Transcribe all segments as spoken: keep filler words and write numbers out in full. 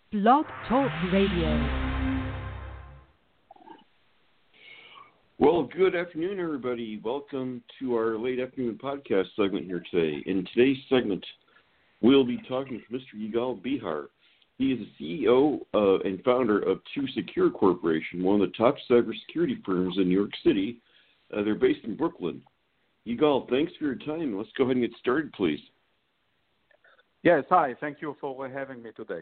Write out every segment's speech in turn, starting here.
Blog Talk Radio. Well, good afternoon, everybody. Welcome to our late afternoon podcast segment here today. In today's segment, we'll be talking to Mister Yigal Behar. He is the C E O uh, and founder of Two Secure Corporation, one of the top cybersecurity firms in New York City. Uh, they're based in Brooklyn. Yigal, thanks for your time. Let's go ahead and get started, please. Yes, hi. Thank you for having me today.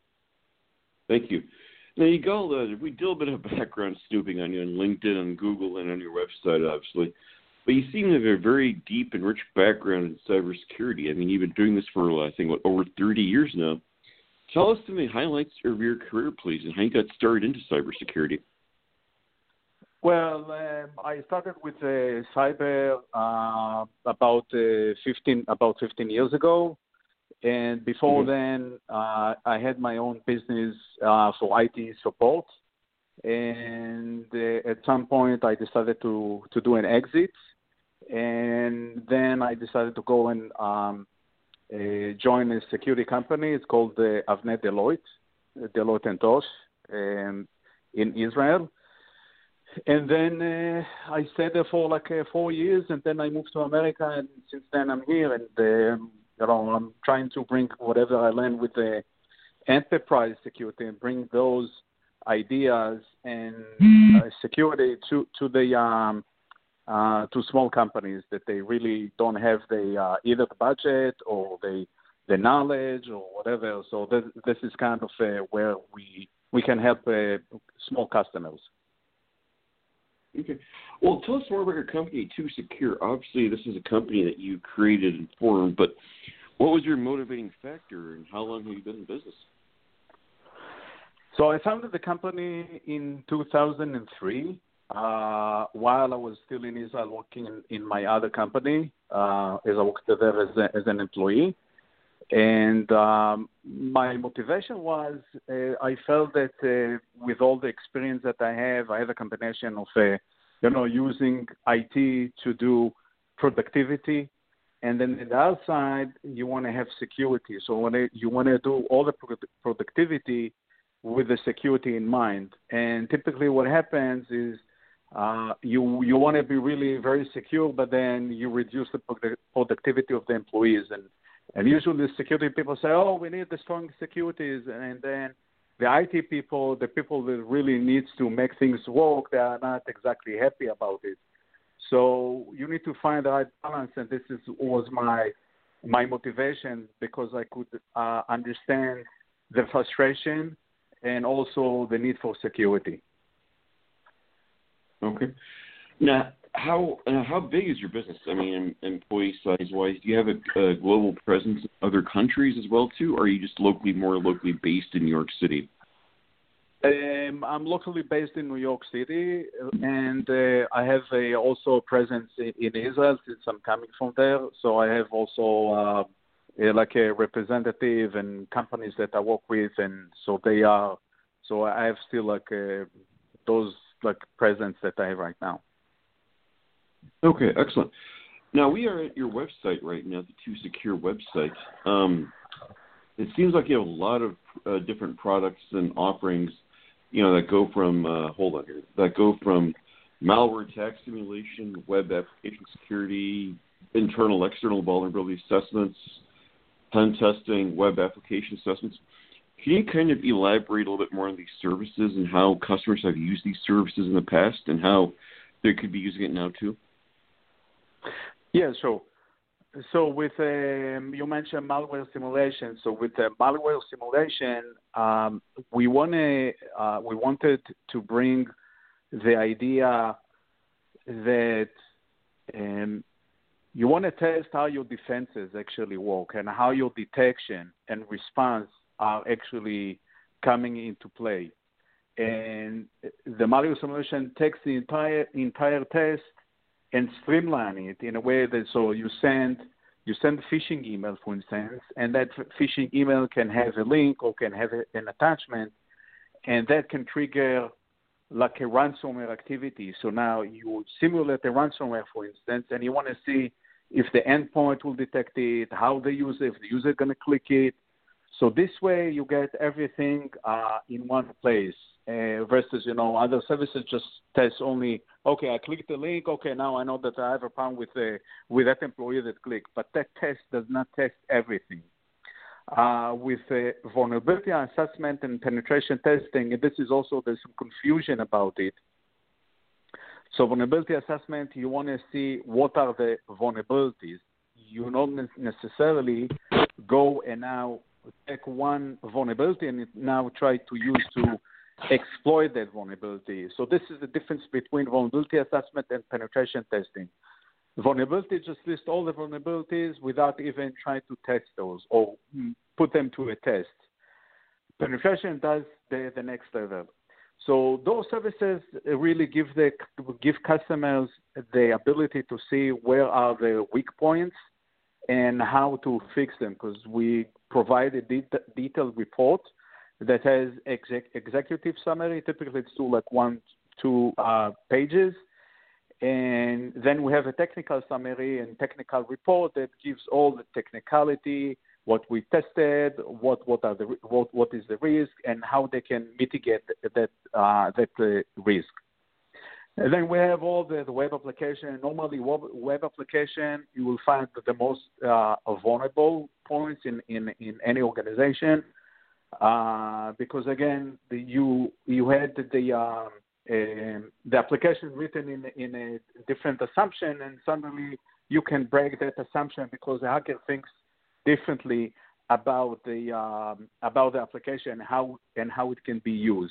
Thank you. Now, Yigal, uh, we did a bit of background snooping on you on LinkedIn, on Google, and on your website, obviously. But you seem to have a very deep and rich background in cybersecurity. I mean, you've been doing this for, I think, what, over thirty years now. Tell us some of the highlights of your career, please, and how you got started into cybersecurity. Well, um, I started with uh, cyber uh, about uh, fifteen about fifteen years ago. And before mm-hmm. then, uh, I had my own business uh, for I T support. And uh, at some point, I decided to, to do an exit. And then I decided to go and um, uh, join a security company. It's called uh, Avnet Deloitte, Deloitte and Touche, um, in Israel. And then uh, I stayed there for like uh, four years, and then I moved to America. And since then, I'm here. And um, You know, I'm trying to bring whatever I learned with the enterprise security and bring those ideas and uh, security to to the um, uh, to small companies that they really don't have the uh, either the budget or the the knowledge or whatever. So this, this is kind of uh, where we we can help uh, small customers. Okay. Well, tell us more about your company, Two Secure. Obviously, this is a company that you created and formed, but what was your motivating factor, and how long have you been in business? So I founded the company in two thousand three uh, while I was still in Israel working in, in my other company, uh, as I worked there as, a, as an employee. And um, my motivation was uh, I felt that uh, with all the experience that I have, I have a combination of, uh, you know, using I T to do productivity. And then on the other side, you want to have security. So when it, you want to do all the productivity with the security in mind. And typically what happens is uh, you you want to be really very secure, but then you reduce the productivity of the employees. And And usually the security people say, oh, we need the strong securities. And then the I T people, the people that really needs to make things work, they are not exactly happy about it. So you need to find the right balance. And this is, was my my motivation because I could uh, understand the frustration and also the need for security. Okay. Now, How uh, how big is your business? I mean, employee size wise, do you have a, a global presence in other countries as well too, or are you just locally more locally based in New York City? Um, I'm locally based in New York City, and uh, I have a, also a presence in, in Israel since I'm coming from there. So I have also uh, a, like a representative and companies that I work with, and so they are. So I have still like uh, those like presence that I have right now. Okay, excellent. Now, we are at your website right now, the Two Secure website. Um, it seems like you have a lot of uh, different products and offerings, you know, that go from, uh, hold on here, that go from malware attack simulation, web application security, internal, external vulnerability assessments, pen testing, web application assessments. Can you kind of elaborate a little bit more on these services and how customers have used these services in the past and how they could be using it now too? Yeah, sure. So with um, you mentioned malware simulation. So with the malware simulation, um, we want to uh, we wanted to bring the idea that um, you want to test how your defenses actually work and how your detection and response are actually coming into play. And the malware simulation takes the entire entire test and streamline it in a way that so you send you send phishing email, for instance, and that phishing email can have a link or can have a, an attachment, and that can trigger like a ransomware activity. So now you simulate a ransomware, for instance, and you want to see if the endpoint will detect it, how the user, if the user is going to click it. So this way you get everything uh, in one place uh, versus, you know, other services just test only, okay, I clicked the link, okay, now I know that I have a problem with, uh, with that employee that clicked. But that test does not test everything. Uh, with uh, vulnerability assessment and penetration testing, and this is also, there's some confusion about it. So vulnerability assessment, you want to see what are the vulnerabilities. You don't necessarily go and now take one vulnerability and now try to use to exploit that vulnerability. So this is the difference between vulnerability assessment and penetration testing. Vulnerability just lists all the vulnerabilities without even trying to test those or put them to a test. Penetration does the, the next level. So those services really give the give customers the ability to see where are the weak points and how to fix them, because we provide a de- detailed report that has exec- executive summary. Typically, it's two like one, two uh, pages, and then we have a technical summary and technical report that gives all the technicality, what we tested, what what are the what what is the risk, and how they can mitigate that uh, that uh, risk. And then we have all the, the web application. Normally, web, web application, you will find the most uh, vulnerable points in, in, in any organization uh, because, again, the, you you had the um, uh, the application written in in a different assumption, and suddenly you can break that assumption because the hacker thinks differently about the um, about the application, how and how it can be used.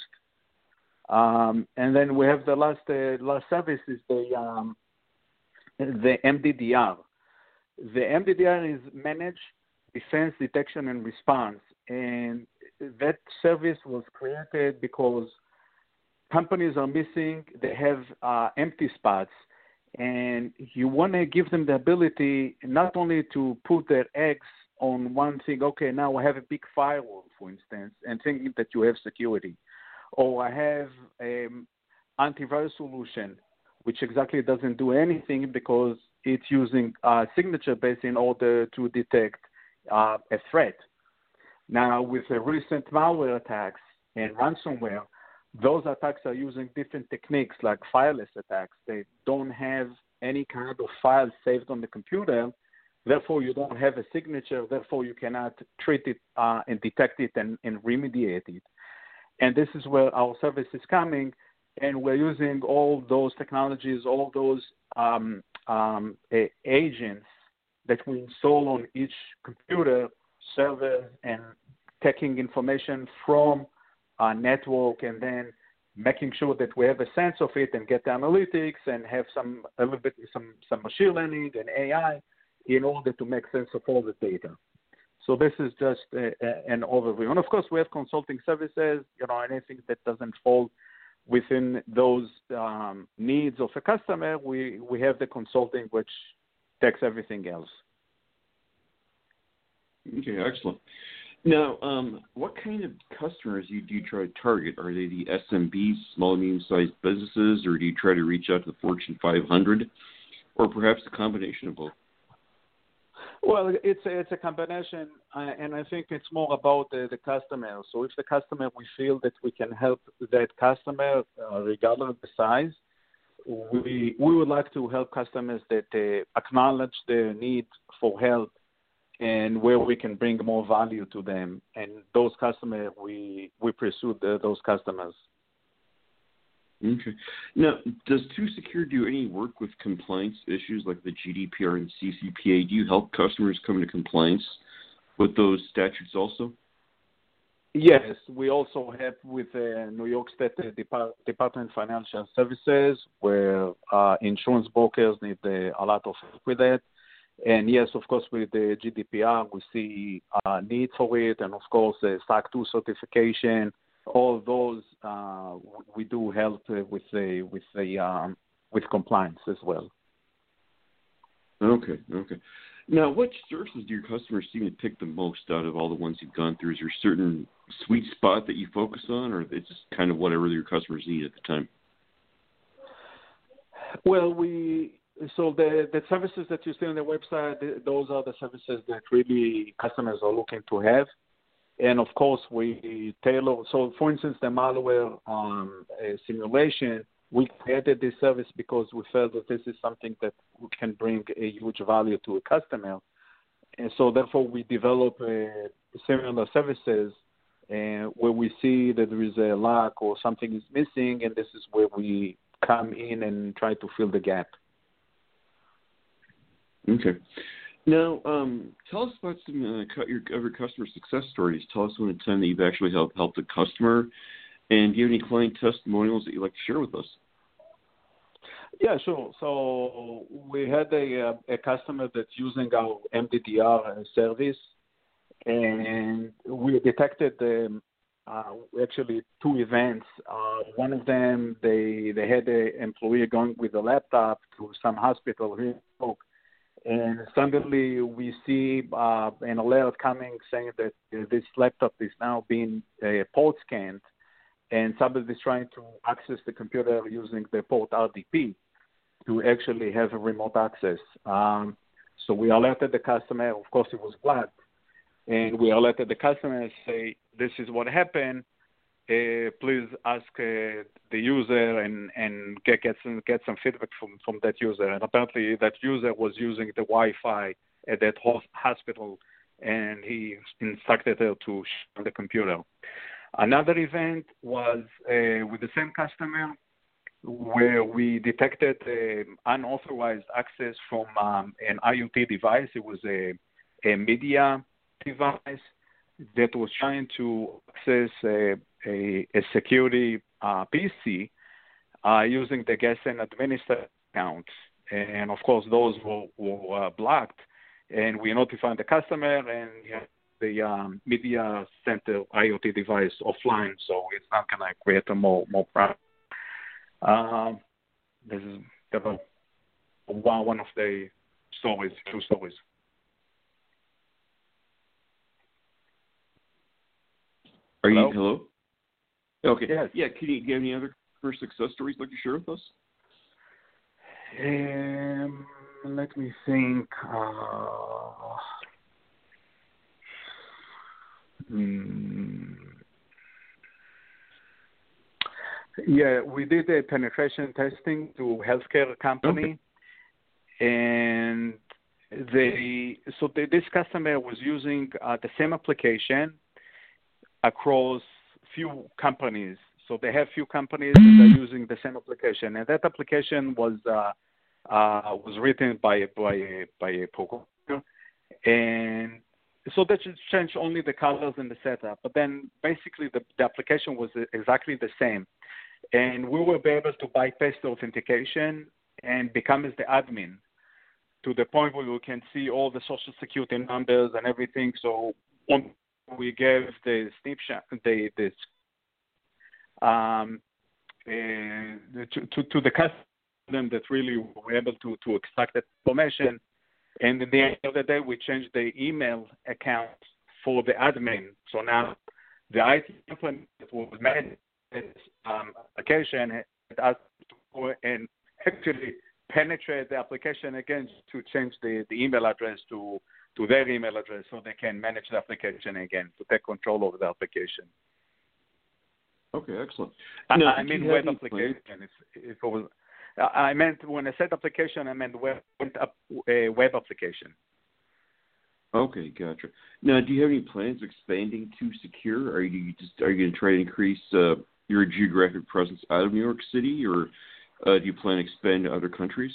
Um, and then we have the last uh, last service is the um, the M D D R. The M D D R is Managed Defense Detection and Response, and that service was created because companies are missing. They have uh, empty spots, and you want to give them the ability not only to put their eggs on one thing. Okay, now I have a big firewall, for instance, and thinking that you have security. Or I have an antivirus solution, which exactly doesn't do anything because it's using uh, signature-based in order to detect uh, a threat. Now, with the recent malware attacks and ransomware, those attacks are using different techniques like fileless attacks. They don't have any kind of file saved on the computer. Therefore, you don't have a signature. Therefore, you cannot treat it uh, and detect it and, and remediate it. And this is where our service is coming, and we're using all those technologies, all those um, um, a- agents that we install on each computer, server, and taking information from our network and then making sure that we have a sense of it and get the analytics and have some a little bit some, some machine learning and A I in order to make sense of all the data. So this is just a, a, an overview. And, of course, we have consulting services, you know, anything that doesn't fall within those um, needs of a customer, we, we have the consulting, which takes everything else. Okay, excellent. Now, um, what kind of customers do you, do you try to target? Are they the S M Bs, small, medium-sized businesses, or do you try to reach out to the Fortune five hundred, or perhaps a combination of both? Well, it's a, it's a combination, uh, and I think it's more about the, the customer. So if the customer, we feel that we can help that customer, uh, regardless of the size, we we would like to help customers that uh, acknowledge their need for help and where we can bring more value to them. And those customers, we, we pursue the, those customers. Okay. Now, does two Secure do any work with compliance issues like the G D P R and C C P A? Do you help customers come into compliance with those statutes also? Yes, we also help with uh, New York State uh, Depart- Department of Financial Services, where uh, insurance brokers need uh, a lot of help with that. And yes, of course, with the G D P R, we see uh, need for it, and of course, uh, S O C two certification. All those uh, we do help uh, with the with the um, with compliance as well. Okay, okay. Now, what services do your customers seem to pick the most out of all the ones you've gone through? Is there a certain sweet spot that you focus on, or it's just kind of whatever your customers need at the time? Well, we so the the services that you see on the website, those are the services that really customers are looking to have. And of course, we tailor. So, for instance, the malware um, uh, simulation, we created this service because we felt that this is something that can bring a huge value to a customer. And so, therefore, we develop uh, similar services uh, where we see that there is a lack or something is missing, and this is where we come in and try to fill the gap. Okay. Now, um, tell us about some uh, your, of your customer success stories. Tell us one a time that you've actually helped helped a customer, and do you have any client testimonials that you'd like to share with us? Yeah, sure. So we had a, a customer that's using our M D D R service, and we detected um, uh, actually two events. Uh, one of them, they they had an employee going with a laptop to some hospital here in New York. And suddenly we see uh, an alert coming saying that uh, this laptop is now being uh, port scanned, and somebody is trying to access the computer using the port R D P to actually have a remote access. Um, so we alerted the customer. Of course, it was blocked, and we alerted the customer and say, "This is what happened. Uh, please ask uh, the user and, and get get some, get some feedback from, from that user." And apparently that user was using the Wi-Fi at that hospital, and he instructed her to shut the computer. Another event was uh, with the same customer where we detected uh, unauthorized access from um, an IoT device. It was a, a media device that was trying to access a, a, a security uh, P C uh, using the guest and administrator accounts. And, of course, those were, were uh, blocked. And we notified the customer, and yeah, the um, media center IoT device offline, so it's not going to create a more, more problem. Uh, this is one, one of the stories, two stories. Are hello? you hello? Okay. Yes. Yeah. Can you give any other customer success stories you'd like to share with us? Um, let me think. Uh, hmm. Yeah, we did a penetration testing to healthcare company, okay. and they so they, this customer was using uh, the same application across few companies. So they have few companies that are using the same application, and that application was uh, uh, was written by by a, by a programmer, and so that should change only the colors and the setup. But then basically the, the application was exactly the same, and we were able to bypass the authentication and become as the admin to the point where we can see all the social security numbers and everything. So on we gave the snapshot, the, the um, uh, to, to, to the customer that really were able to, to extract that information. And at the end of the day, we changed the email account for the admin. So now the I T company that was managing this um, application had asked to go and actually penetrate the application again to change the, the email address to to their email address so they can manage the application again, to take control over the application. Okay, excellent. I, now, I mean web application. If, if it was, I meant, when I said application, I meant web, uh, web application. Okay, gotcha. Now, do you have any plans of expanding to secure? Are you just are you going to try to increase uh, your geographic presence out of New York City, or uh, do you plan to expand to other countries?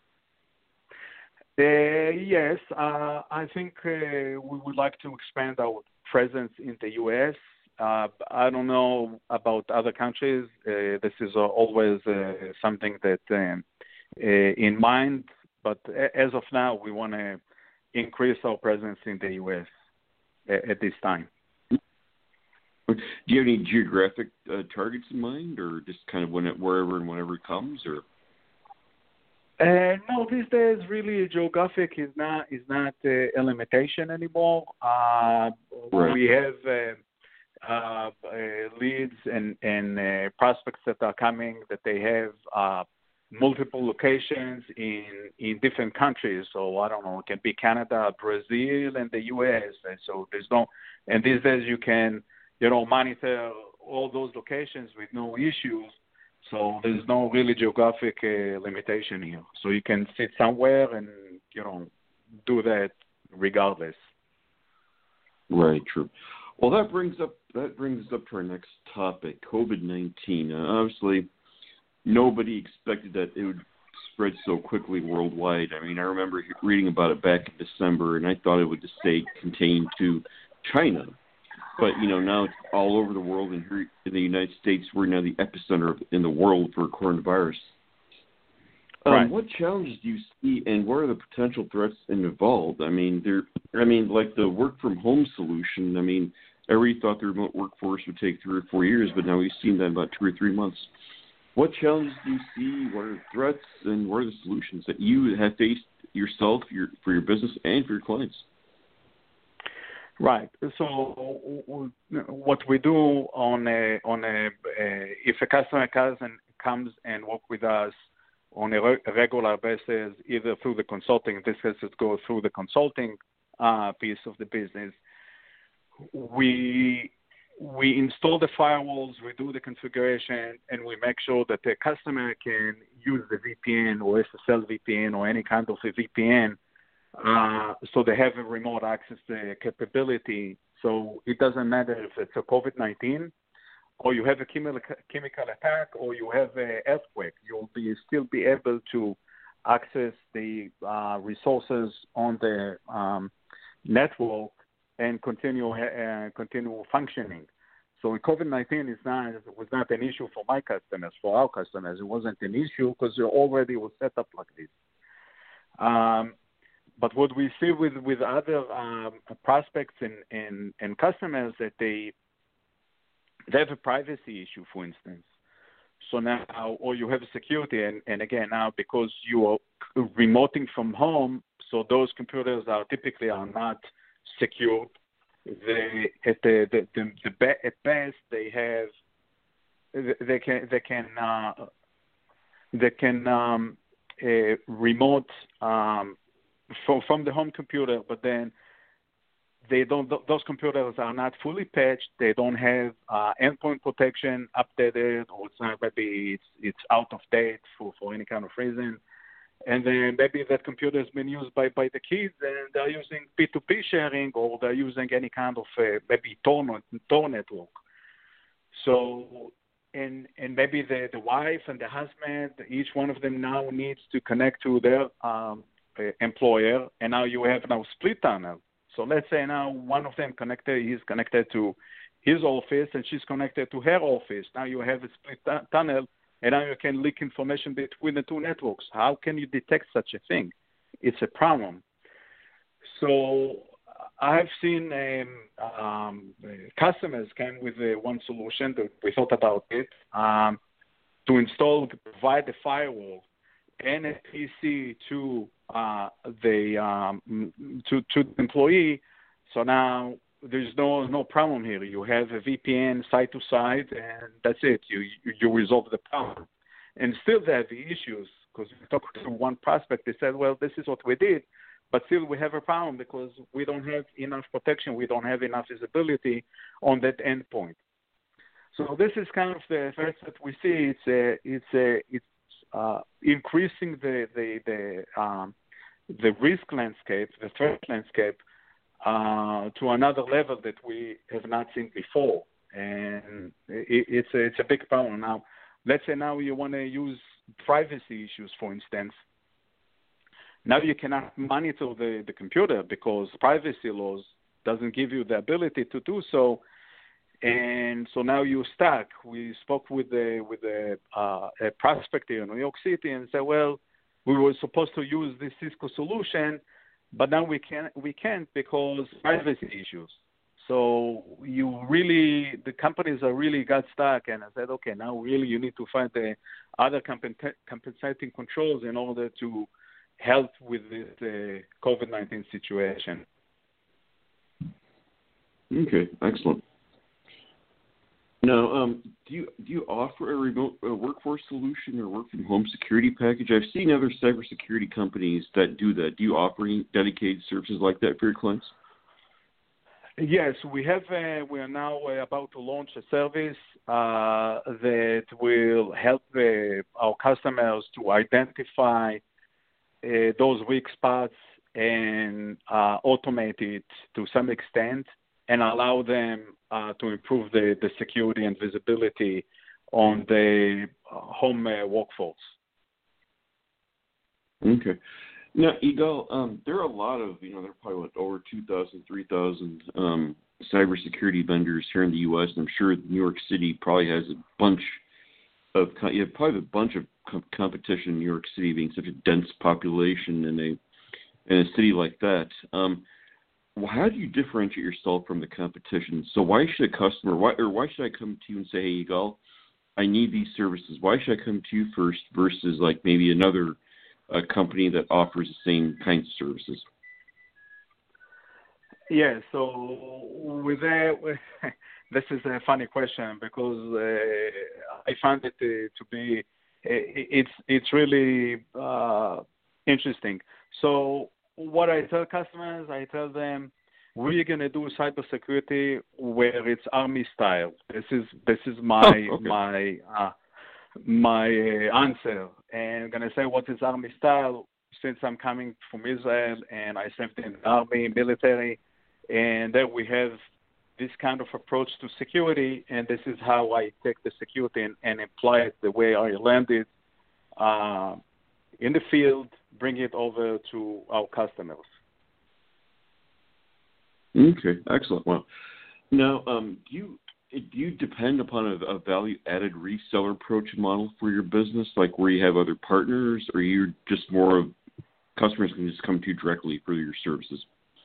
Uh, yes, uh, I think uh, we would like to expand our presence in the U S. Uh, I don't know about other countries. Uh, this is uh, always uh, something that um, uh, in mind, but as of now, we want to increase our presence in the U S at, at this time. Do you have any geographic uh, targets in mind, or just kind of when it, wherever and whenever it comes, or? Uh, no, these days really geographic is not is not uh, a limitation anymore. Uh, right. We have uh, uh, uh, leads and and uh, prospects that are coming that they have uh, multiple locations in in different countries. So I don't know, it can be Canada, Brazil, and the U S. And so there's no, and these days you can, you know, monitor all those locations with no issues. So there's no really geographic uh, limitation here. So you can sit somewhere and, you know, do that regardless. Right, true. Well, that brings up that brings us up to our next topic, COVID nineteen. Uh, obviously, nobody expected that it would spread so quickly worldwide. I mean, I remember reading about it back in December, and I thought it would just stay contained to China. But, you know, now it's all over the world, and here in the United States, we're now the epicenter of, in the world for coronavirus. Um, right. What challenges do you see, and what are the potential threats involved? I mean, there. I mean, like the work-from-home solution. I mean, everybody thought the remote workforce would take three or four years, but now we've seen that in about two or three months. What challenges do you see? What are the threats, and what are the solutions that you have faced yourself, your, for your business, and for your clients? Right. So what we do on a, on a, uh, if a customer comes and comes and work with us on a, re- a regular basis, either through the consulting, in this case it goes through the consulting uh, piece of the business, we we install the firewalls, we do the configuration, and we make sure that the customer can use the V P N or S S L V P N or any kind of a V P N. Uh, so they have a remote access uh, capability. So it doesn't matter if it's a COVID nineteen or you have a chemical chemical attack or you have an earthquake. You'll be still be able to access the uh, resources on the um, network and continue uh, continue functioning. So COVID nineteen is not was not an issue for my customers. For our customers, it wasn't an issue because it already was set up like this. Um, But what we see with, with other um, prospects and, and, and customers that they they have a privacy issue, for instance. So now, or you have a security, and, and again now because you are remoting from home, so those computers are typically are not secured. They at the the, the, the at best they have they can they can uh, they can um, uh, remote. Um, From, from the home computer, but then they don't. Those computers are not fully patched. They don't have uh, endpoint protection updated, or it's not, maybe it's it's out of date for, for any kind of reason. And then maybe that computer has been used by, by the kids, and they're using P two P sharing, or they're using any kind of uh, maybe Tor, Tor network. So. And and maybe the, the wife and the husband, each one of them now needs to connect to their um, employer, and now you have now split tunnel. So let's say now one of them connected, he's connected to his office, and she's connected to her office. Now you have a split t- tunnel, and now you can leak information between the two networks. How can you detect such a thing? It's a problem. So I've seen um, um, customers came with uh, one solution that we thought about it um, to install, to provide the firewall and a P C to uh, the um, to to the employee. So now there's no no problem here. You have a V P N side to side, and that's it. You you, you resolve the problem. And still there are the issues because we talked to one prospect. They said, well, this is what we did, but still we have a problem because we don't have enough protection. We don't have enough visibility on that endpoint. So this is kind of the threats that we see. It's a it's a it's Uh, increasing the the the, um, the risk landscape, the threat landscape, uh, to another level that we have not seen before, and it, it's a, it's a big problem. Now, let's say now you want to use privacy issues, for instance. Now you cannot monitor the, the computer because privacy laws doesn't give you the ability to do so. And so now you're stuck. We spoke with a, with a, uh, a prospect here in New York City and said, well, we were supposed to use this Cisco solution, but now we can't, we can't because privacy issues. So you really, the companies are really got stuck. And I said, okay, now really you need to find the other compen- compensating controls in order to help with this uh, COVID nineteen situation. Okay, excellent. Now, um, do you do you offer a remote uh, workforce solution or work from home security package? I've seen other cybersecurity companies that do that. Do you offer any dedicated services like that for your clients? Yes, we have. Uh, we are now uh, about to launch a service uh, that will help uh, our customers to identify uh, those weak spots and uh, automate it to some extent and allow them uh, to improve the, the security and visibility on the home uh, workforce. Okay. Now, Yigal, um, there are a lot of, you know, there are probably what, over two thousand, three thousand um, cybersecurity vendors here in the U S, and I'm sure New York City probably has a bunch of, you have probably a bunch of com- competition in New York City being such a dense population in a, in a city like that. Um, how do you differentiate yourself from the competition? So why should a customer, why, or why should I come to you and say, hey, Yigal, I need these services. Why should I come to you first versus like maybe another a company that offers the same kinds of services? Yeah, so with that, this is a funny question because uh, I found it to, to be it's it's really uh, interesting. So what I tell customers, I tell them we're gonna do cybersecurity where it's army style. This is this is my oh, okay. my uh, my answer. And I'm going to say what is Army style since I'm coming from Israel and I served in the Army, military, and then we have this kind of approach to security, and this is how I take the security and, and apply it the way I learned it uh, in the field, bring it over to our customers. Okay, excellent. Well, now, um, do you Do you depend upon a, a value-added reseller approach model for your business, like where you have other partners, or you're just more of customers can just come to you directly for your services?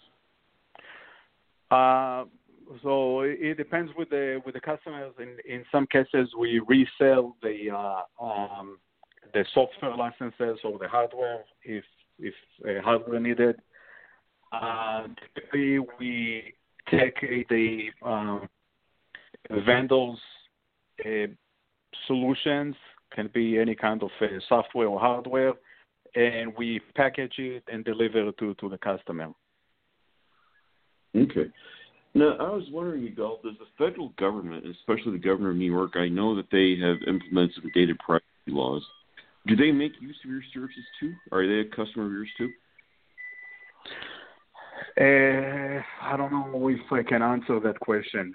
Uh, so it depends with the with the customers. In in some cases, we resell the uh, um, the software licenses or the hardware if if uh, hardware needed. Uh, typically, we take the um, vendors' uh, solutions, can be any kind of uh, software or hardware, and we package it and deliver it to, to the customer. Okay. Now, I was wondering, Yigal, does the federal government, especially the governor of New York, I know that they have implemented some data privacy laws. Do they make use of your services too? Are they a customer of yours too? Uh, I don't know if I can answer that question.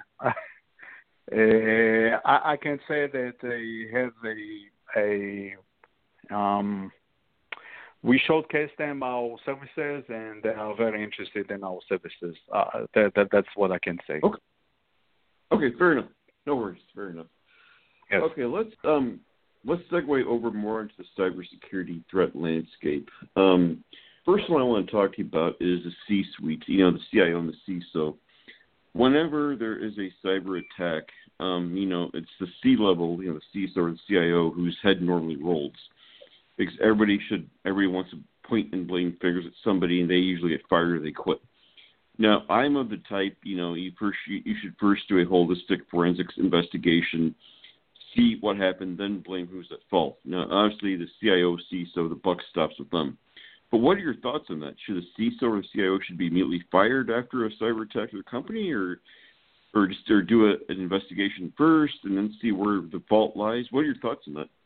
Uh, I, I can say that they have a, a um, we showcase them our services, and they are very interested in our services. Uh, that, that that's what I can say. Okay. Okay, fair enough. No worries. Fair enough. Yes. Okay, let's um let's segue over more into the cybersecurity threat landscape. Um, first one I want to talk to you about is the C-suite. You know, the C I O and the C I S O. Whenever there is a cyber attack, um, you know, it's the C-level, you know, the C I S O or the C I O whose head normally rolls. Because everybody should, everybody wants to point and blame fingers at somebody, and they usually get fired or they quit. Now, I'm of the type, you know, you first you, you should first do a holistic forensics investigation, see what happened, then blame who's at fault. Now, obviously, the C I O, C I S O, the buck stops with them. But what are your thoughts on that? Should the C I S O or the C I O should be immediately fired after a cyber attack of the company, or or just or do a, an investigation first and then see where the fault lies? What are your thoughts on that?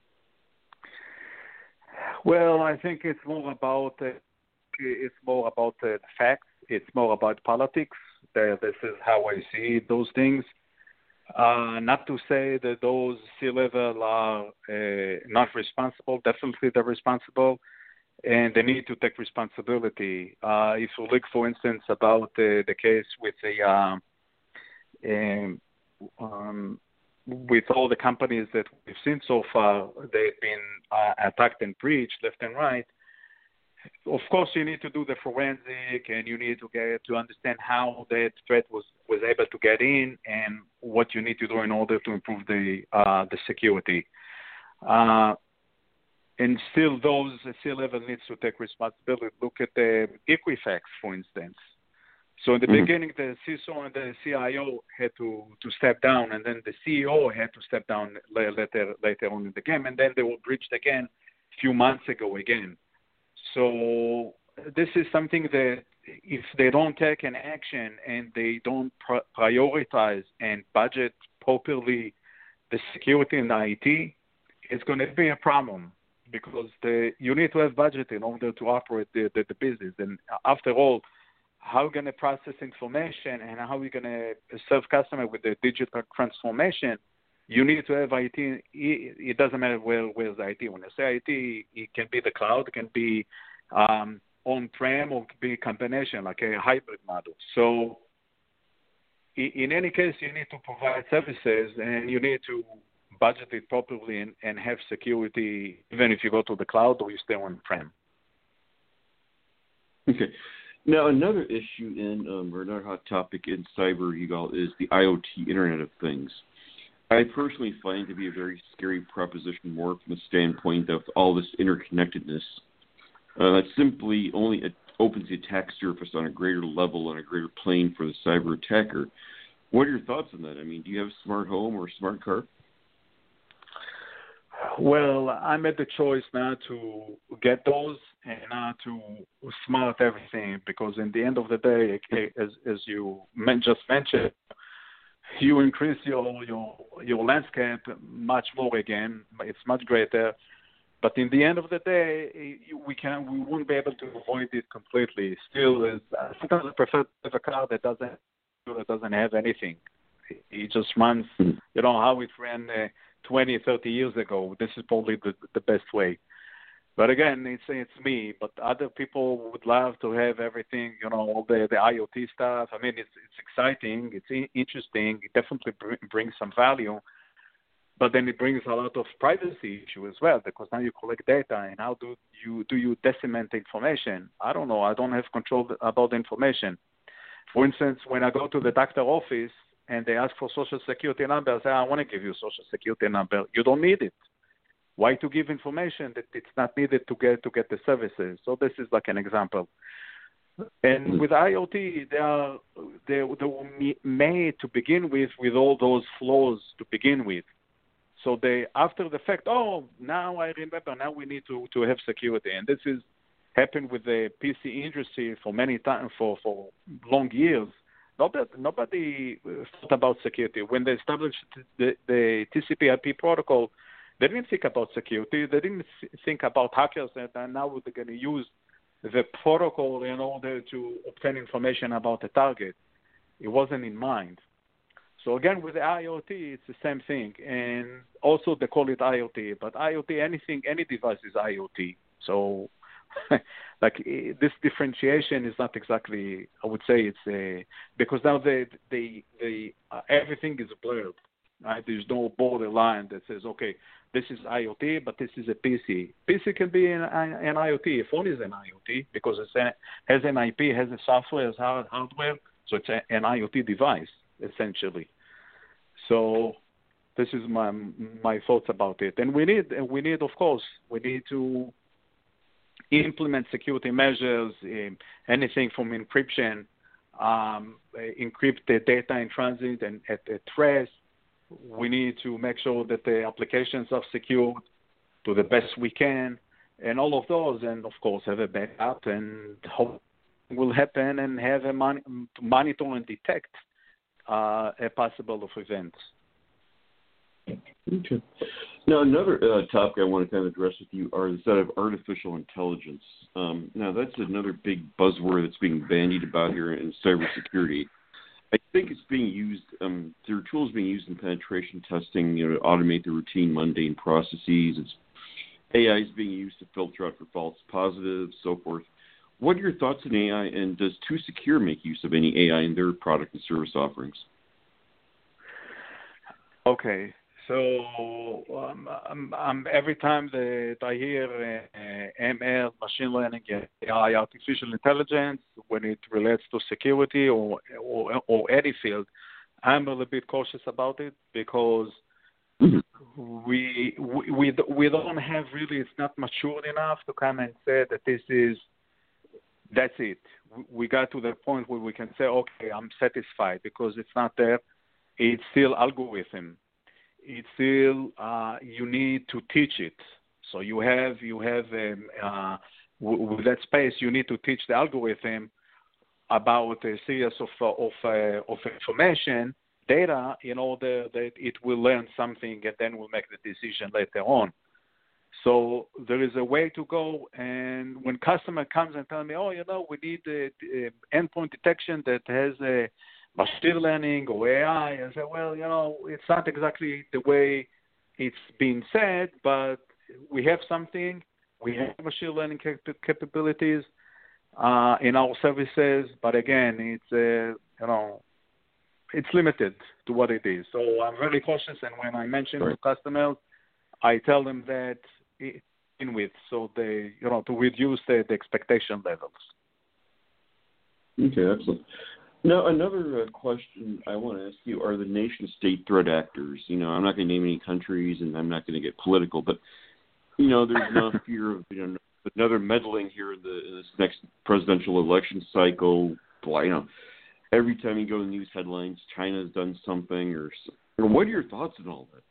Well, I think it's more about uh, it's more about uh, the facts. It's more about politics. Uh, this is how I see those things. Uh, not to say that those C-level are uh, not responsible. Definitely, they're responsible. And they need to take responsibility. Uh, if you look, for instance, about uh, the case with the um, um, um, with all the companies that we've seen so far, they've been uh, attacked and breached left and right. Of course, you need to do the forensic, and you need to get to understand how that threat was, was able to get in, and what you need to do in order to improve the uh, the security. Uh, And still, those C-level needs to take responsibility. Look at the Equifax, for instance. So in the Mm-hmm. beginning, the C I S O and the C I O had to, to step down, and then the C E O had to step down later later on in the game, and then they were bridged again a few months ago again. So this is something that if they don't take an action and they don't pr- prioritize and budget properly the security and the I T, it's going to be a problem because the, you need to have budget in order to operate the, the, the business. And after all, how are we going to process information and how are we going to serve customer with the digital transformation? You need to have I T. It doesn't matter where where's I T. When I say I T, it can be the cloud, it can be um, on-prem, or it can be a combination, like a hybrid model. So in any case, you need to provide services and you need to budget it properly and, and have security, even if you go to the cloud or you stay on-prem. Okay. Now, another issue in, um, or another hot topic in cyber, Yigal, is the IoT, Internet of Things. I personally find it to be a very scary proposition, more from the standpoint of all this interconnectedness. Uh, that simply only opens the attack surface on a greater level, on a greater plane for the cyber attacker. What are your thoughts on that? I mean, do you have a smart home or a smart car? Well, I made the choice not to get those and not to smart everything because in the end of the day, as as you just mentioned, you increase your your your landscape much more again. It's much greater. But in the end of the day, we can we won't be able to avoid it completely. Still, is uh, sometimes I prefer to have a car that doesn't that doesn't have anything. It just runs, you know, how it ran uh, twenty, thirty years ago. This is probably the the best way. But again, it's it's me. But other people would love to have everything, you know, all the the IoT stuff. I mean, it's it's exciting, it's interesting. It definitely br- brings some value. But then it brings a lot of privacy issue as well, because now you collect data, and how do you do you decimate the information? I don't know. I don't have control about the information. For instance, when I go to the doctor office and they ask for social security number, I say, I want to give you social security number. You don't need it. Why to give information that it's not needed to get to get the services? So this is like an example. And with IoT, they are they, they were made to begin with with all those flaws to begin with. So they, after the fact, oh, now I remember, now we need to, to have security. And this is happened with the P C industry for many times, for, for long years. Nobody, nobody thought about security. When they established the, the T C P I P protocol, they didn't think about security. They didn't think about hackers, and now they're going to use the protocol in order to obtain information about the target. It wasn't in mind. So again, with the IoT, it's the same thing. And also they call it IoT, but IoT, anything, any device is IoT. So like this differentiation is not exactly, I would say it's a, because now the, the, the, uh, everything is blurred. Right? There's no borderline that says, okay, this is IoT, but this is a P C. P C can be an, an IoT. A phone is an IoT because it has an I P, has a software, has hardware, so it's a, an IoT device, essentially. So this is my my thoughts about it. And we need, we need, of course, we need to implement security measures, um, anything from encryption, um, encrypt the data in transit and at, at rest. We need to make sure that the applications are secured to the best we can, and all of those, and of course have a backup, and hope will happen, and have a mon- monitor and detect uh, a possible of events. Okay. Now, another uh, topic I want to kind of address with you are is that of artificial intelligence. Um, now, that's another big buzzword that's being bandied about here in cybersecurity. I think it's being used, um, there are tools being used in penetration testing, you know, to automate the routine, mundane processes. It's, A I is being used to filter out for false positives, so forth. What are your thoughts on A I, and does TwoSecure make use of any A I in their product and service offerings? Okay, so um, um, um, every time that I hear uh, M L, machine learning, A I, artificial intelligence, when it relates to security or, or or any field, I'm a little bit cautious about it because mm-hmm. we, we we we don't have really, it's not matured enough to come and say that this is, that's it. we got to the point where we can say, okay, I'm satisfied, because it's not there. It's still algorithm. It's still uh, you need to teach it. So you have you have um, uh, w- with that space, you need to teach the algorithm about a series of uh, of uh, of information, data, in order that it will learn something and then will make the decision later on. So there is a way to go, and when customer comes and tell me, oh, you know, we need a, a endpoint detection that has a machine learning or A I, I say, well, you know, it's not exactly the way it's being said, but we have something. We have machine learning cap- capabilities uh, in our services, but again, it's uh, you know, it's limited to what it is. So I'm very cautious, and when I mention right. to customers, I tell them that in with, so they, you know, to reduce the, the expectation levels. Okay, excellent. Now, another uh, question I want to ask you are the nation-state threat actors. You know, I'm not going to name any countries, and I'm not going to get political, but, you know, there's no fear of, you know, another meddling here in, the, in this next presidential election cycle. You know, every time you go to the news headlines, China's done something, or, or what are your thoughts on all that?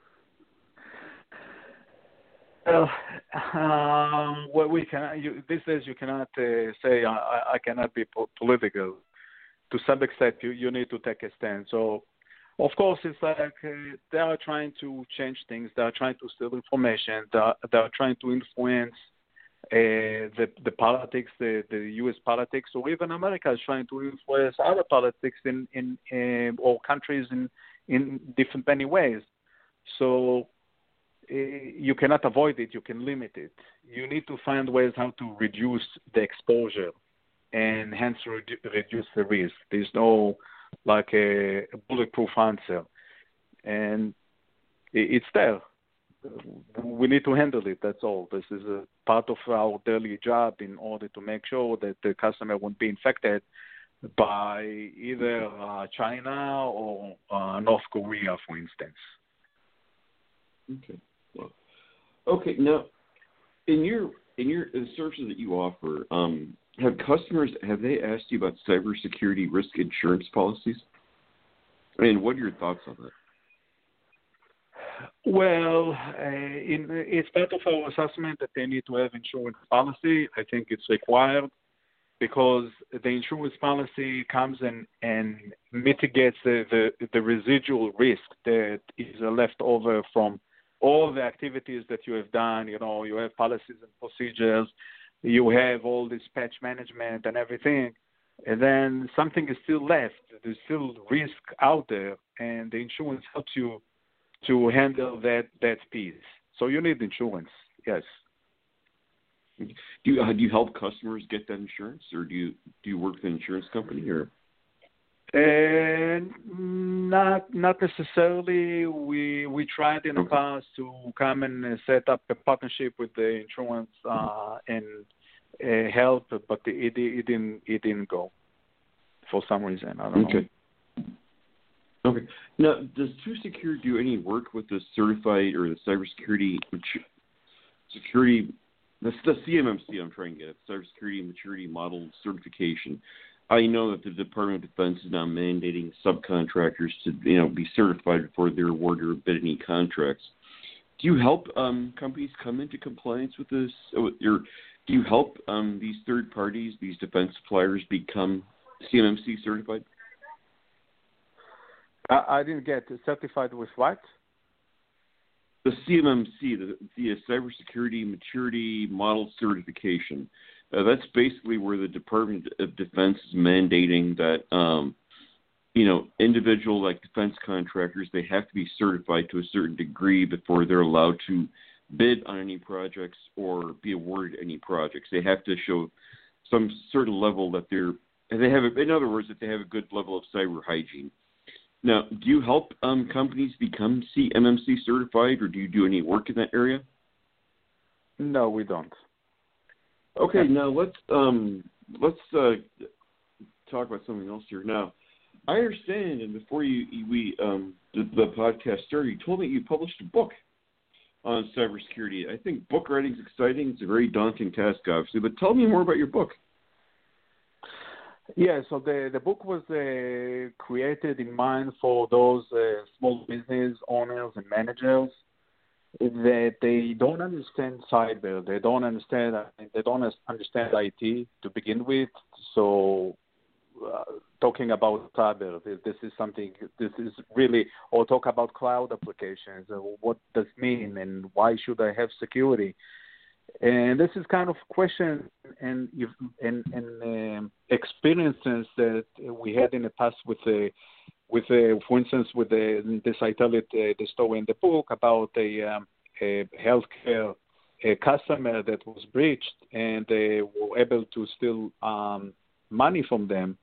Well, um, what we can you, these days you cannot uh, say I, I cannot be po- political. To some extent, you, you need to take a stand. So, of course, it's like uh, they are trying to change things. They are trying to steal information. They are, they are trying to influence uh, the the politics, the, the U S politics, or even America is trying to influence other politics in in uh, or countries in in different many ways. So. You cannot avoid it. You can limit it. You need to find ways how to reduce the exposure and hence redu- reduce the risk. There's no like a, a bulletproof answer, and it, it's there. We need to handle it. That's all. This is a part of our daily job in order to make sure that the customer won't be infected by either uh, China or uh, North Korea, for instance. Okay. Well, okay. Now, in your in your in the services that you offer, um, have customers have they asked you about cybersecurity risk insurance policies? And what are your thoughts on that? Well, uh, in, it's part of our assessment that they need to have insurance policy. I think it's required because the insurance policy comes and, and mitigates the, the, the residual risk that is left over from all the activities that you have done. You know, you have policies and procedures, you have all this patch management and everything, and then something is still left. There's still risk out there, and the insurance helps you to handle that, that piece. So you need insurance, yes. Do you uh, do you help customers get that insurance, or do you do you work with an insurance company, or? And not not necessarily. We we tried in the okay. past to come and set up a partnership with the insurance uh, and uh, help, but it, it didn't it didn't go for some reason. I don't okay. know. Okay. Now, does TrueSecure do any work with the certified or the cybersecurity security? That's the C M M C I'm trying to get at, Cybersecurity Maturity Model Certification. I know that the Department of Defense is now mandating subcontractors to, you know, be certified before they're awarded or bid any contracts. Do you help um, companies come into compliance with this? Or do you help um, these third parties, these defense suppliers, become C M M C certified? I, I didn't get certified with what? The C M M C, the, the Cybersecurity Maturity Model Certification. Uh, that's basically where the Department of Defense is mandating that, um, you know, individual like defense contractors, they have to be certified to a certain degree before they're allowed to bid on any projects or be awarded any projects. They have to show some certain level that they're, they have, a, in other words, that they have a good level of cyber hygiene. Now, do you help um, companies become C M M C certified, or do you do any work in that area? No, we don't. Okay, now let's um, let's uh, talk about something else here. Now, I understand, and before you we um, the, the podcast started, you told me you published a book on cybersecurity. I think book writing is exciting. It's a very daunting task, obviously, but tell me more about your book. Yeah, so the, the book was uh, created in mind for those uh, small business owners and managers that they don't understand cyber, they don't understand they don't understand I T to begin with. So, uh, talking about cyber, this is something. This is really, or talk about cloud applications. Uh, what does it mean, and why should I have security? And this is kind of question and and, and um, experiences that we had in the past with the with the, for instance, with the this I tell it uh, the story in the book about a, um, a healthcare a customer that was breached and they were able to steal um, money from them,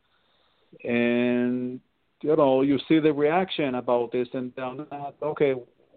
and you know you see the reaction about this, and they're not okay.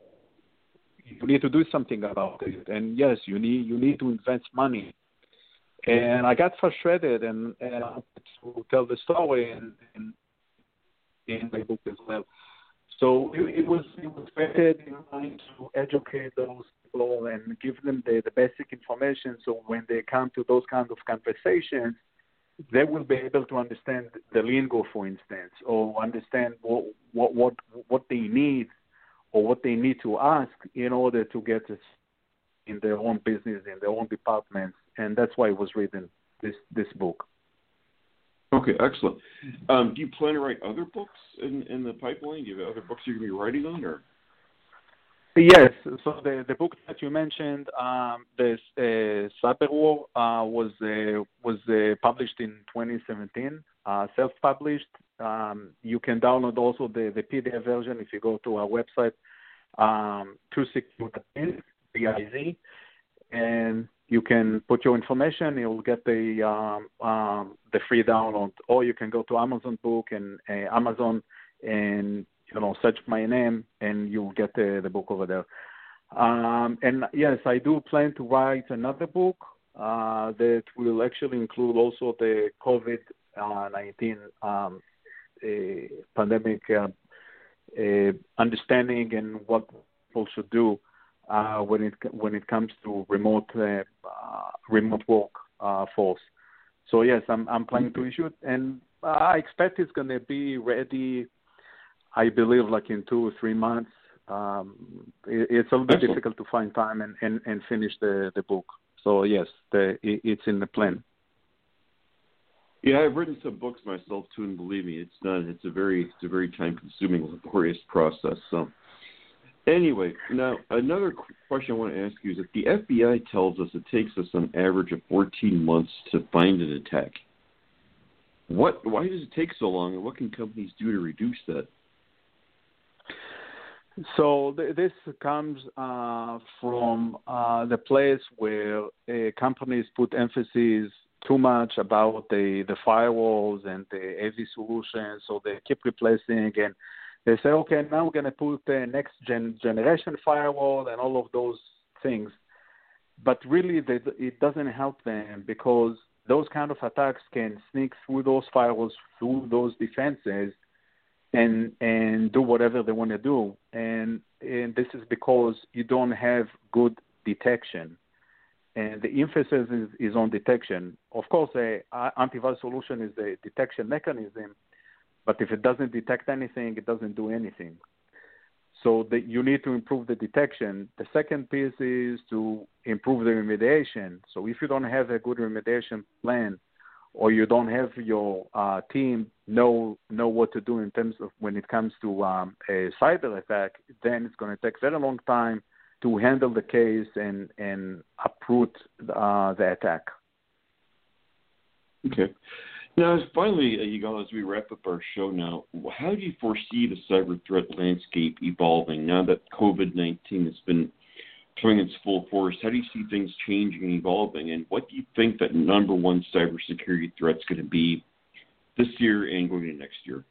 You need to do something about it, and yes, you need you need to invest money. And I got frustrated, and, and I wanted to tell the story in, in, in my book as well. So it, it was it was created in mind to educate those people and give them the, the basic information. So when they come to those kind of conversations, they will be able to understand the lingo, for instance, or understand what what what, what they need or what they need to ask in order to get it in their own business, in their own departments, and that's why I was reading this this book. Okay, excellent. Um, do you plan to write other books in, in the pipeline? Do you have other books you're going to be writing on, or? Yes. So the, the book that you mentioned, um, the uh, Cyber War, uh, was uh, was uh, published in twenty seventeen, uh, self-published. Um, you can download also the, the P D F version if you go to our website, um, two sixty B I Z, and you can put your information. You'll get the um, um, the free download, or you can go to Amazon Book and uh, Amazon and you know search my name, and you'll get the, the book over there. Um, and yes, I do plan to write another book uh, that will actually include also the COVID nineteen um, a pandemic uh, uh, understanding and what people should do uh, when it when it comes to remote uh, uh, remote work uh, force. So yes, I'm I'm planning to issue it, and I expect it's going to be ready. I believe like in two or three months. Um, it, it's a little bit Excellent. difficult to find time and, and, and finish the, the book. So yes, the, it, it's in the plan. Yeah, I've written some books myself too, and believe me, it's not. It's a very, it's a very time-consuming, laborious process. So, anyway, now another question I want to ask you is that the F B I tells us it takes us an average of fourteen months to find an attack. What? Why does it take so long, and what can companies do to reduce that? So th- this comes uh, from uh, the place where uh, companies put emphasis too much about the, the firewalls and the A V solutions, so they keep replacing, and they say, okay, now we're going to put the next gen- generation firewall and all of those things. But really, they, it doesn't help them because those kind of attacks can sneak through those firewalls, through those defenses, and and do whatever they want to do. And, and this is because you don't have good detection. And the emphasis is, is on detection. Of course, a antivirus solution is the detection mechanism, but if it doesn't detect anything, it doesn't do anything. So the, you need to improve the detection. The second piece is to improve the remediation. So if you don't have a good remediation plan, or you don't have your uh, team know know what to do in terms of when it comes to um, a cyber attack, then it's going to take a very long time to handle the case and, and uproot uh, the attack. Okay. Now, finally, uh, Yigal, as we wrap up our show now, how do you foresee the cyber threat landscape evolving now that COVID nineteen has been coming its full force? How do you see things changing and evolving? And what do you think that number one cybersecurity threat is going to be this year and going into next year?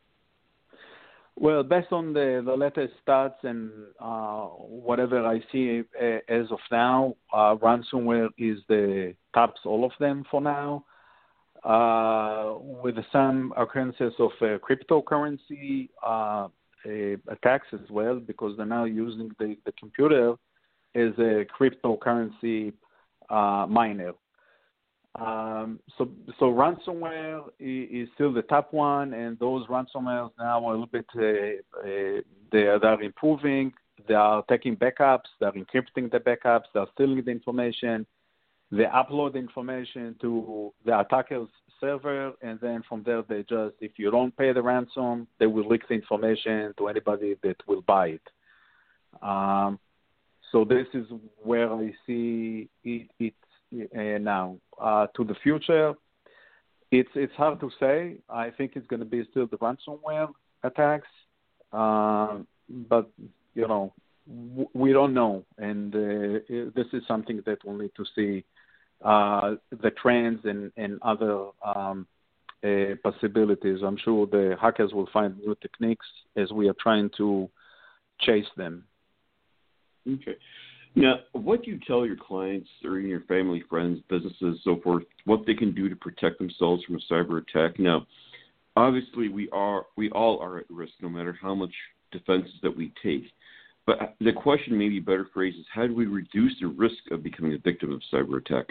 Well, based on the, the latest stats and uh, whatever I see uh, as of now, uh, ransomware is the tops all of them for now, uh, with some occurrences of uh, cryptocurrency uh, uh, attacks as well, because they're now using the, the computer as a cryptocurrency uh, miner. Um, so, so ransomware is, is still the top one, and those ransomwares now are a little bit uh, uh, they are, they are improving. They are taking backups. They are encrypting the backups. They are stealing the information. They upload the information to the attacker's server, and then from there they just, if you don't pay the ransom, they will leak the information to anybody that will buy it. Um, so this is where I see it, it uh, now. Uh, to the future, it's it's hard to say. I think it's going to be still the ransomware attacks, uh, but you know w- we don't know, and uh, this is something that we'll need to see uh, the trends and and other um, uh, possibilities. I'm sure the hackers will find new techniques as we are trying to chase them. Okay. Now, what do you tell your clients or your family, friends, businesses, so forth, what they can do to protect themselves from a cyber attack? Now, obviously, we are we all are at risk, no matter how much defenses that we take. But the question, maybe better phrased, is how do we reduce the risk of becoming a victim of cyber attack?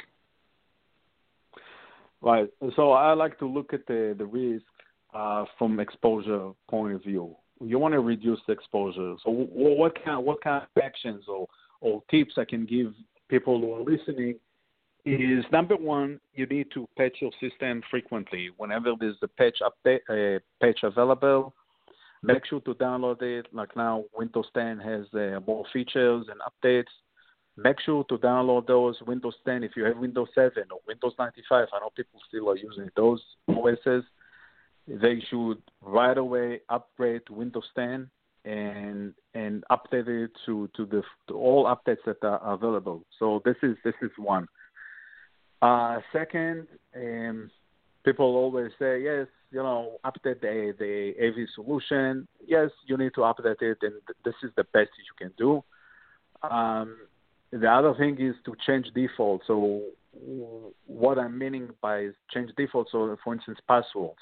Right. So I like to look at the the risk uh, from exposure point of view. You want to reduce the exposure. So what kind what kind of actions or or tips I can give people who are listening is, number one, you need to patch your system frequently. Whenever there's a patch update, uh, patch available, make sure to download it. Like now, Windows ten has uh, more features and updates. Make sure to download those. Windows ten, if you have Windows seven or Windows ninety-five, I know people still are using those O Ss. They should right away upgrade to Windows ten and and update it to, to the to all updates that are available. So this is this is one. Uh, second, um, people always say, yes, you know, update the the A V solution. Yes, you need to update it, and th- this is the best you can do. Um, the other thing is to change default. So what I'm meaning by change default, so for instance, passwords.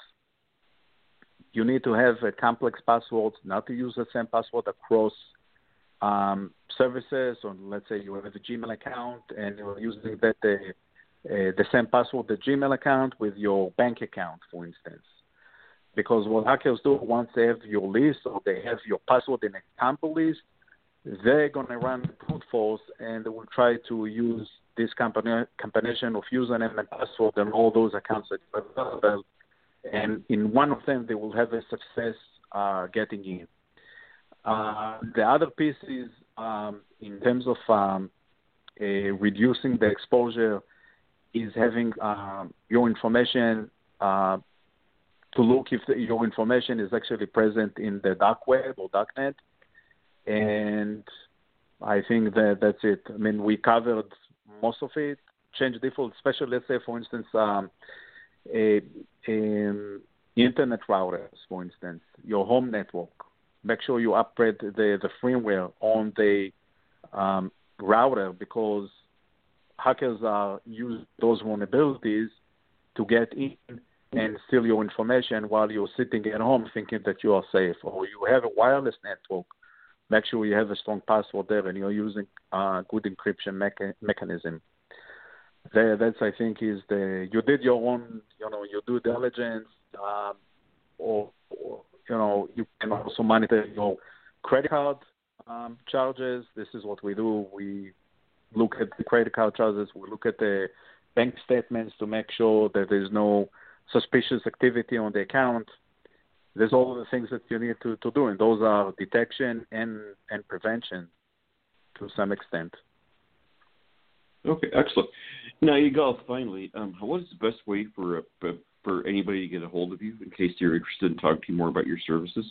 You need to have a complex password, not to use the same password across um, services. Or let's say you have a Gmail account and you're using that uh, uh, the same password, the Gmail account, with your bank account, for instance. Because what hackers do, once they have your list or they have your password in a sample list, they're going to run brute force and they will try to use this combination of username and password and all those accounts that are available. And in one of them, they will have a success uh, getting in. Uh, the other piece is um, in terms of um, uh, reducing the exposure is having um, your information uh, to look if the, your information is actually present in the dark web or darknet. And I think that that's it. I mean, we covered most of it. Change default, especially, let's say, for instance, um, A, um, internet routers, for instance, your home network. Make sure you upgrade the, the firmware on the um, router, because hackers are use those vulnerabilities to get in and steal your information while you're sitting at home thinking that you are safe. Or you have a wireless network. Make sure you have a strong password there and you're using a good encryption mecha- mechanism. There, that's, I think, is the, you did your own, you know, your due diligence, um, or, or, you know, you can also monitor your credit card um, charges. This is what we do. We look at the credit card charges. We look at the bank statements to make sure that there's no suspicious activity on the account. There's all the things that you need to, to do, and those are detection and, and prevention to some extent. Okay, excellent. Now, Yigal, finally, um, what is the best way for uh, for anybody to get a hold of you in case you're interested in talking to you more about your services?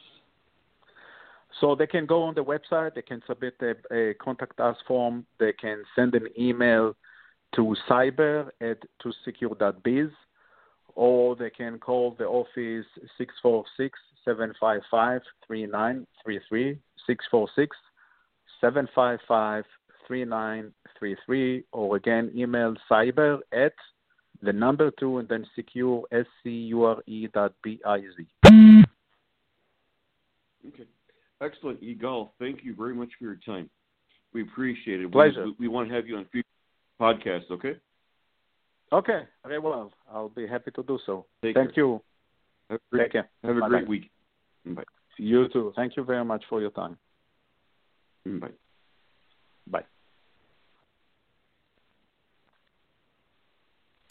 So they can go on the website. They can submit a, a contact us form. They can send an email to cyber at two secure dot biz, or they can call the office six four six, seven five five, three nine three three, six four six, seven five five, three nine three three, or again, email cyber at the number two and then secure, S C U R E dot B I Z. Okay. Excellent, Yigal. Thank you very much for your time. We appreciate it. Pleasure. We, we want to have you on future podcasts, okay? Okay, very well. I'll be happy to do so. Take Thank care. you. Have a great, Take care. have a Bye-bye. great week. Bye. You too. Thank you very much for your time. Bye. Bye.